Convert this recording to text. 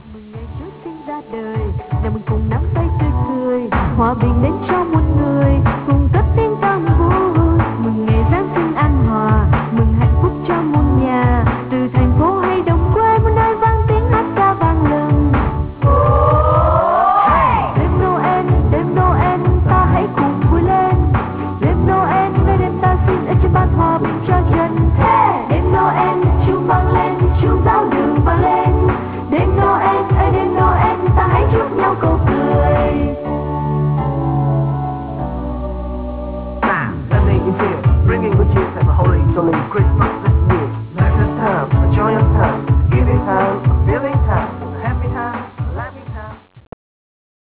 mừng ngày Chúa sinh ra đời, nào mình cùng nắm tay tươi cười, hòa bình đến cho